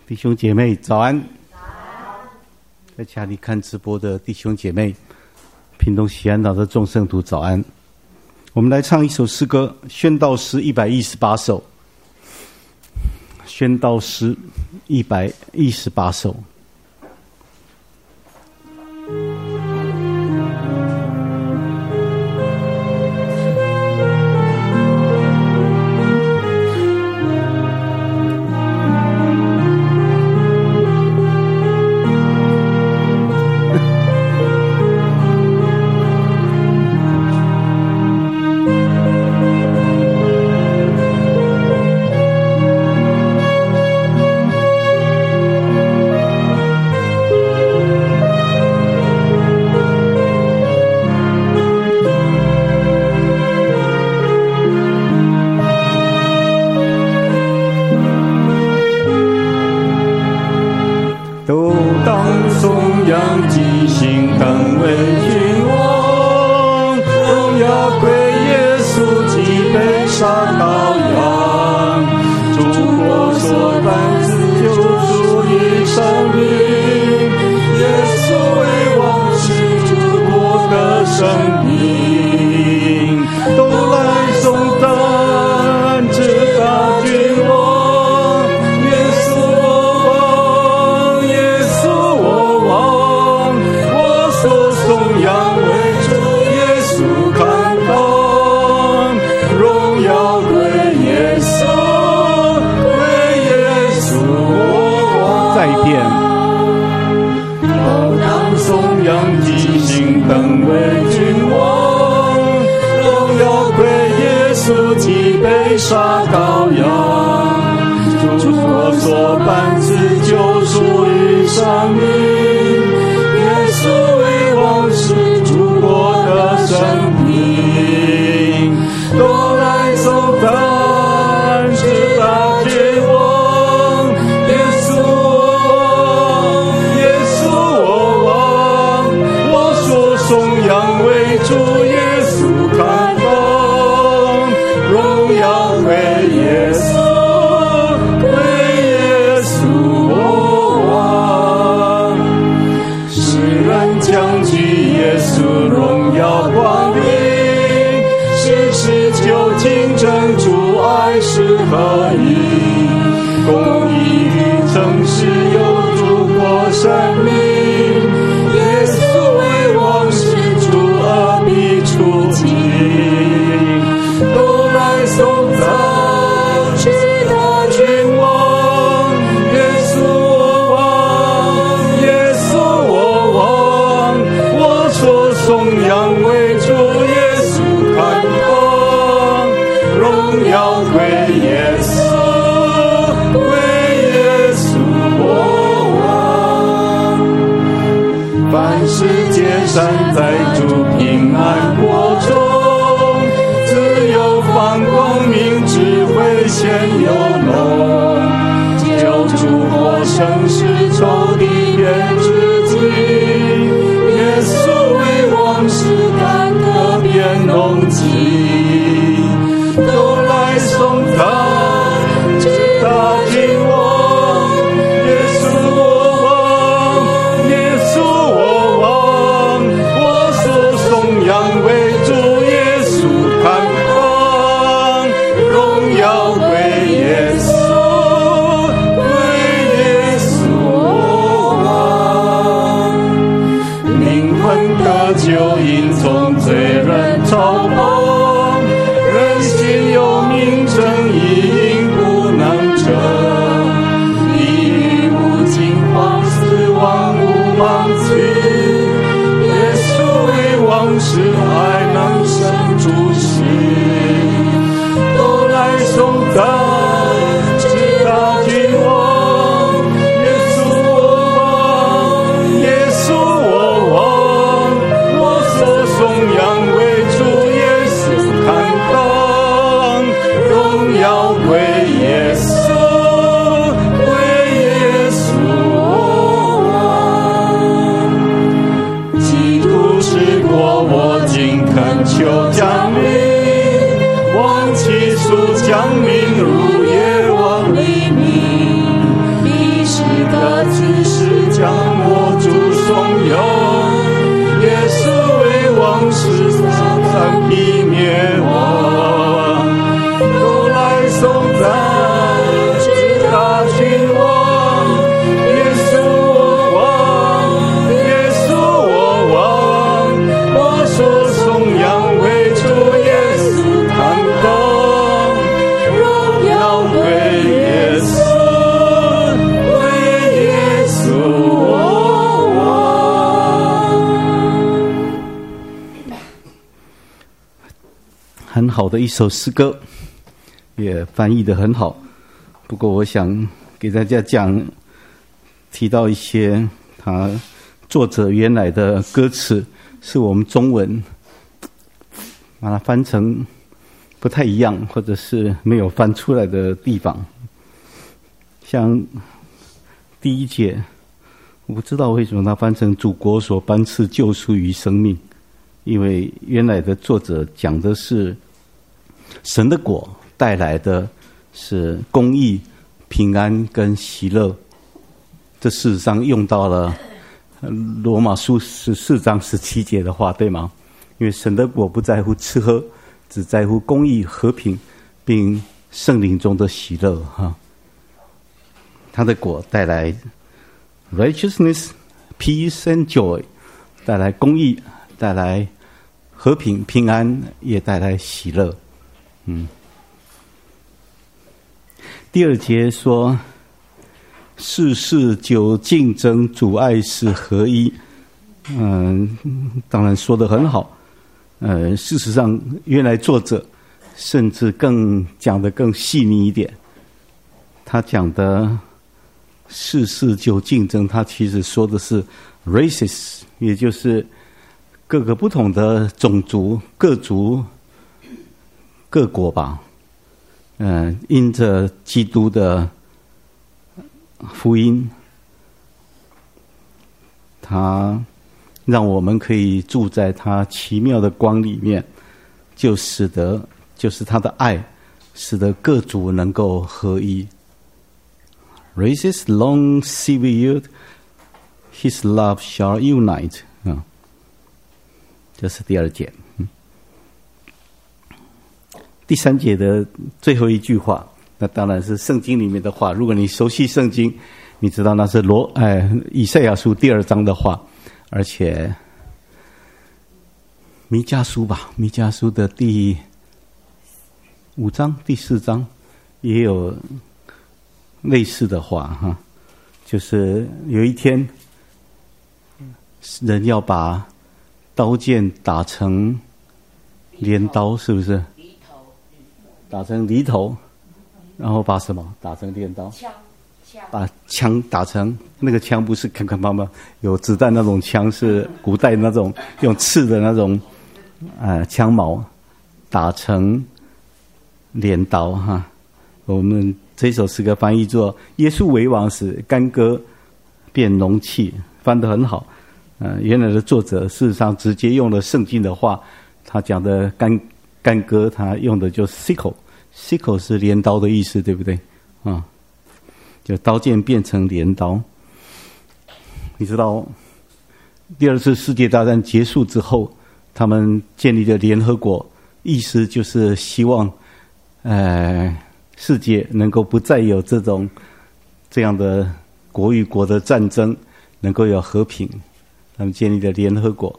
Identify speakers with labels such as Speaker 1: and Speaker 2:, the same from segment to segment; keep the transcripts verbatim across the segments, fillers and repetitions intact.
Speaker 1: 弟兄姐妹早安，在家里看直播的弟兄姐妹，屏东喜安岛的众圣徒早安。我们来唱一首诗歌，宣道诗一百一十八首。宣道诗一百一十八首。
Speaker 2: 我
Speaker 1: 的一首诗歌，也翻译得很好。不过我想给大家讲，提到一些他作者原来的歌词，是我们中文把它翻成不太一样，或者是没有翻出来的地方。像第一节，我不知道为什么他翻成祖国所颁赐救赎与生命，因为原来的作者讲的是神的国带来的是公义、平安跟喜乐。这事实上用到了罗马书十四章十七节的话，对吗？因为神的国不在乎吃喝，只在乎公义、和平，并圣灵中的喜乐。哈，他的国带来 righteousness, peace and joy， 带来公义，带来和平、平安，也带来喜乐。嗯。第二节说，世事久竞争，主爱是合一。嗯，当然说得很好。呃，事实上，原来作者甚至更讲得更细腻一点。他讲的世事久竞争，他其实说的是 races， 也就是各个不同的种族、各族、各国吧。嗯、呃，因着基督的福音，他让我们可以住在他奇妙的光里面，就使得就是他的爱，使得各族能够合一。Races long severed, his love shall unite。啊，这是第二节。嗯，第三节的最后一句话，那当然是圣经里面的话。如果你熟悉圣经，你知道那是罗哎以赛亚书第二章的话，而且弥迦书吧，弥迦书的第五章、第四章也有类似的话哈，就是有一天人要把刀剑打成镰刀，是不是？打成犁头，然后把什么打成镰刀？枪，把枪打成那个枪不是看看棒棒有子弹那种枪，是古代那种用刺的那种呃枪矛，打成镰刀哈。我们这首诗歌翻译作耶稣为王时，干戈变容器，翻得很好。呃，原来的作者事实上直接用了圣经的话，他讲的干干戈，他用的就 sickle，sickle 是镰刀的意思，对不对？啊，就刀剑变成镰刀。你知道，第二次世界大战结束之后，他们建立了联合国，意思就是希望，呃。世界能够不再有这种这样的国与国的战争，能够有和平。他们建立了联合国。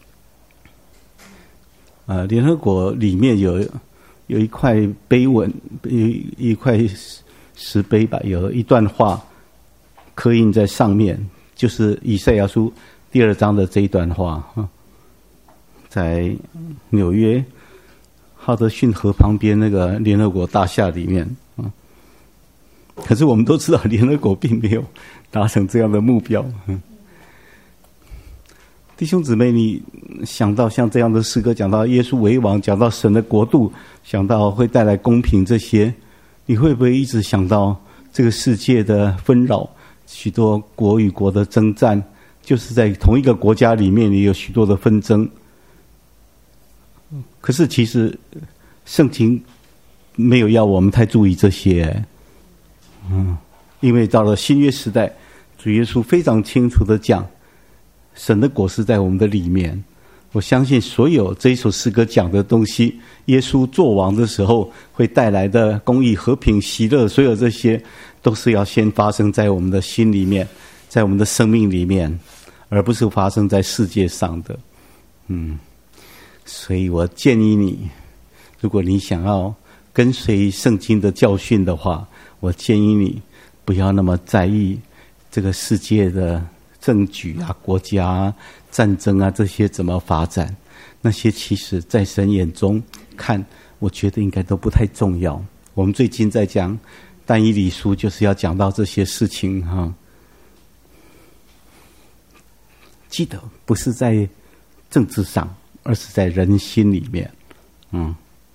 Speaker 1: 呃，联合国里面有有一块碑文，一一块石碑吧，有一段话刻印在上面，就是以赛亚书第二章的这一段话啊，在纽约哈德逊河旁边那个联合国大厦里面啊，可是我们都知道联合国并没有达成这样的目标。嗯，弟兄姊妹，你想到像这样的诗歌，讲到耶稣为王，讲到神的国度，想到会带来公平，这些你会不会一直想到这个世界的纷扰，许多国与国的征战，就是在同一个国家里面也有许多的纷争。可是其实圣经没有要我们太注意这些。嗯，因为到了新约时代，主耶稣非常清楚的讲，神的国是在我们的里面。我相信所有这一首诗歌讲的东西，耶稣作王的时候会带来的公义、和平、喜乐，所有这些都是要先发生在我们的心里面，在我们的生命里面，而不是发生在世界上的。嗯，所以我建议你，如果你想要跟随圣经的教训的话，我建议你不要那么在意这个世界的政局啊、国家啊、战争啊这些怎么发展，那些其实在神眼中看我觉得应该都不太重要。我们最近在讲但以理书，就是要讲到这些事情哈。记得不是在政治上，而是在人心里面。嗯，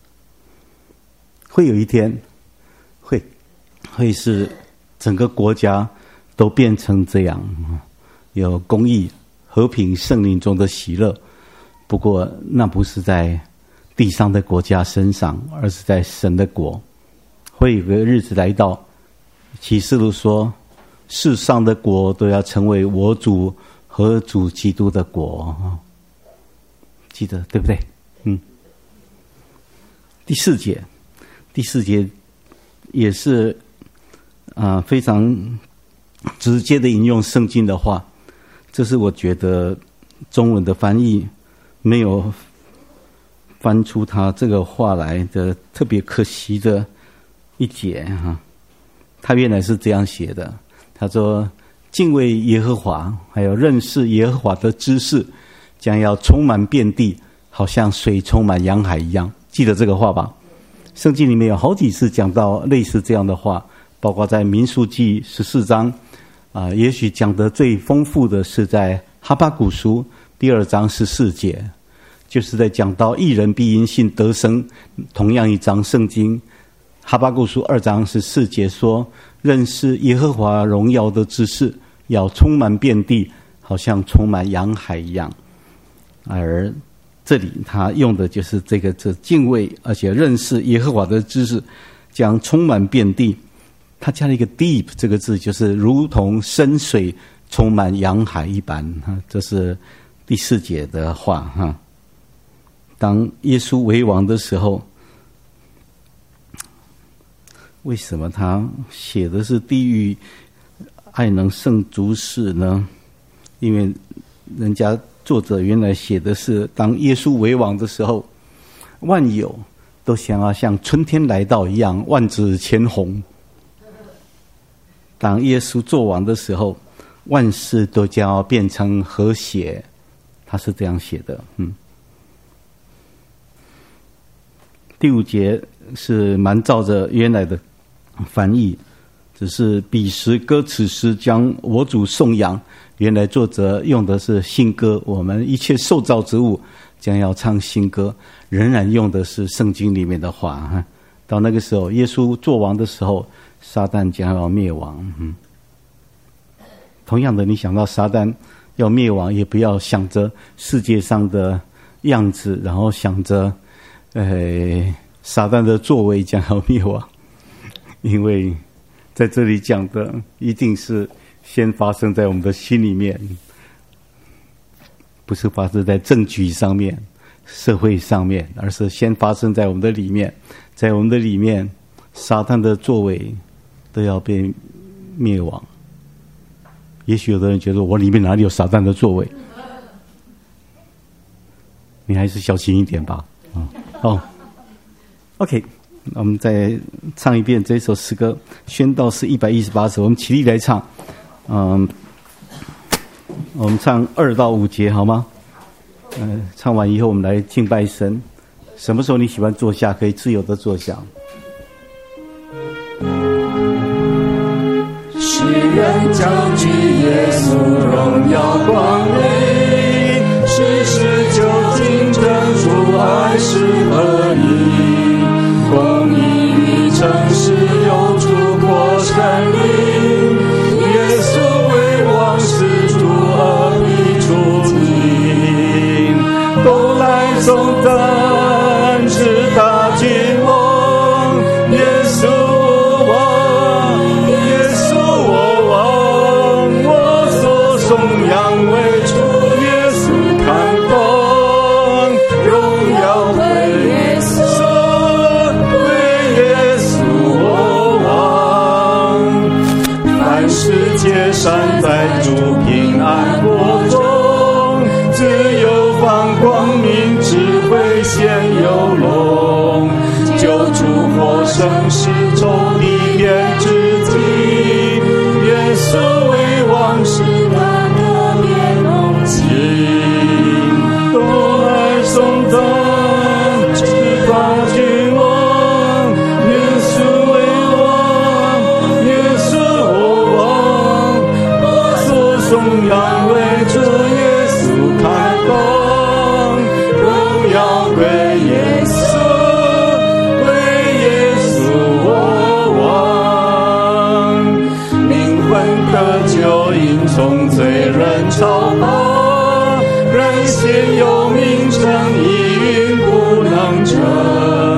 Speaker 1: 会有一天，会会是整个国家都变成这样，有公义、和平、圣灵中的喜乐。不过，那不是在地上的国家身上，而是在神的国。会有个日子来到，启示录说，世上的国都要成为我主和主基督的国。记得对不对？嗯。第四节，第四节也是啊、呃、非常直接的引用圣经的话，这是我觉得中文的翻译没有翻出他这个话来的特别可惜的一节哈。他原来是这样写的，他说：敬畏耶和华，还有认识耶和华的知识，将要充满遍地，好像水充满洋海一样。记得这个话吧？圣经里面有好几次讲到类似这样的话，包括在民数记十四章啊、呃，也许讲得最丰富的是在哈巴谷书第二章十四节，就是在讲到义人必因信得生。同样一章圣经，哈巴谷书二章十四节说，认识耶和华荣耀的知识要充满遍地，好像充满洋海一样。而这里他用的就是这个字，敬畏而且认识耶和华的知识将充满遍地。他加了一个 deep 这个字，就是如同深水充满洋海一般。这是第四节的话哈。当耶稣为王的时候，为什么他写的是地狱爱能胜诸事呢？因为人家作者原来写的是，当耶稣为王的时候，万有都想要像春天来到一样，万紫千红。当耶稣做王的时候，万事都将要变成和谐。他是这样写的。嗯，第五节是蛮照着原来的翻译，只是彼时歌词诗将我主颂扬。原来作者用的是新歌，我们一切受造之物将要唱新歌，仍然用的是圣经里面的话。到那个时候，耶稣做王的时候，撒旦将要灭亡。嗯，同样的，你想到撒旦要灭亡，也不要想着世界上的样子，然后想着，呃，撒旦的作为将要灭亡，因为在这里讲的一定是先发生在我们的心里面，不是发生在政局上面、社会上面，而是先发生在我们的里面。在我们的里面，撒旦的作为都要被灭亡。也许有的人觉得我里面哪里有撒旦的作为？你还是小心一点吧。嗯、哦 ，OK， 我们再唱一遍这首诗歌，宣道是一百一十八首，我们起立来唱。嗯，我们唱二到五节好吗？嗯、呃，唱完以后我们来敬拜神。什么时候你喜欢坐下，可以自由的坐下。
Speaker 2: 世人将居耶稣荣耀光临，世事究竟证出爱是何意，公义与诚实有出过神灵，耶稣为王是主恶必出庭，都来颂赞是大君王，耶稣我王，耶稣我王，我所颂扬为主，耶稣看风，荣耀归耶稣，归耶稣我王，凡世界善在主平安国中，自由放光明智慧显有龙，救主获胜是仇敌变至极，耶稣为王是他特别荣幸，都来颂赞是大君王。 现有名称，一运不能成。